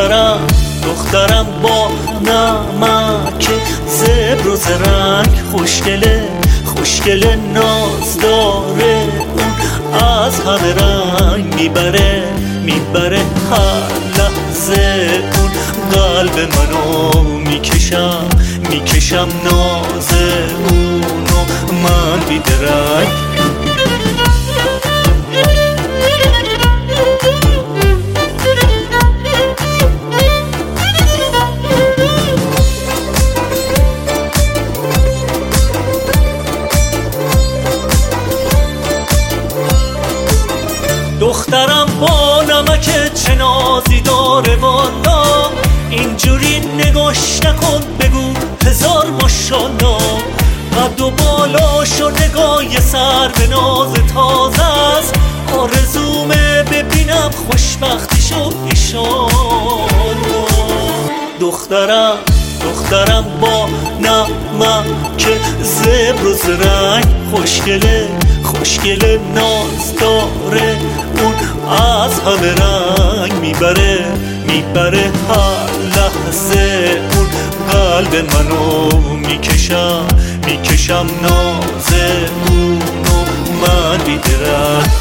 دخترم با نمک زبر و زرنگ، خوشگله ناز داره، اون از همه رنگ میبره هر لحظه، اون قلب منو میکشم ناز اونو من بیدرنگ. دخترم با نمک چه نازی داره والا، اینجوری نگاش نکن بگو هزار ماشالله، قد و بالاش و نگاه سر به ناز تازه است، آرزومه ببینم خوشبختیشو ایشالله. دخترم با نمک زبر و زرنگ، خوشگله ناز داره، اون از همه رنگ میبره هر لحظه، اون قلب منو میکشم ناز اونو من بیدرنگ.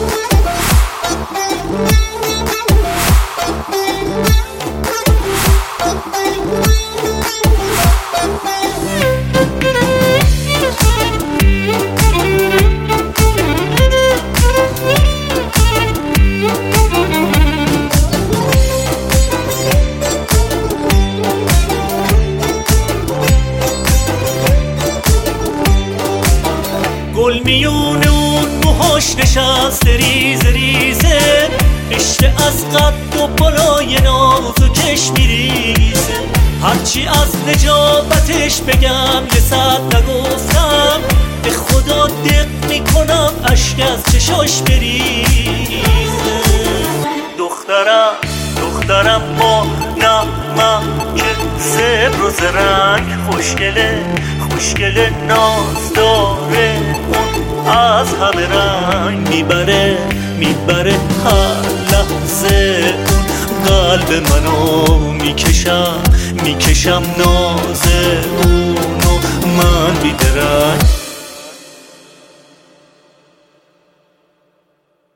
گل میون اون موهاش نشسته ریزه، رشته از قد و بالای ناز و چشم میریزه، هرچی از نجابتش بگم یه صد نگفتم، به خدا دق میکنم اشک از چشاش بریزه. دخترم با نمک زبر و زرنگ، خوشگله ناز داره، اون از همه رنگ میبره هر لحظه، اون قلب منو میکشم ناز اون